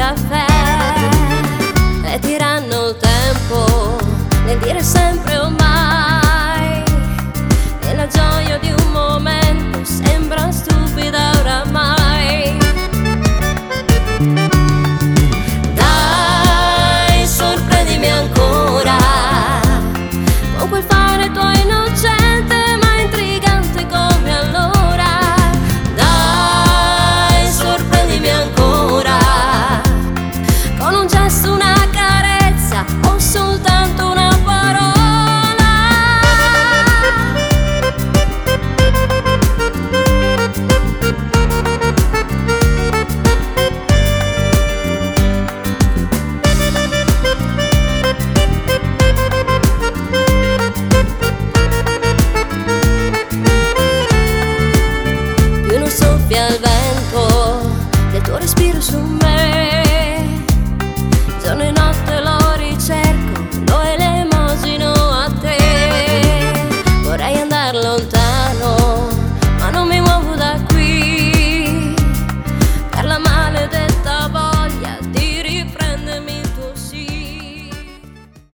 caffè e tiranno il tempo nel dire sempre o mai, e la gioia di un momento sembra stupida oramai. Dai, sorprendimi ancora con quel fare tuo innocente ma intrigante come allora. Dai, sorprendimi ancora con un gesto, una carezza o soltanto una parola. Più non soffia il vento del tuo respiro su me,